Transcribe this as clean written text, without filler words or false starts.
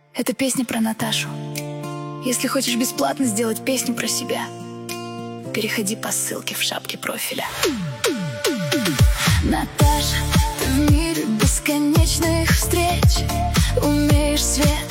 Это песня про Наташу. Если хочешь бесплатно сделать песню про себя, переходи по ссылке в шапке профиля. Наташа, ты в мире бесконечных встреч, умеешь свет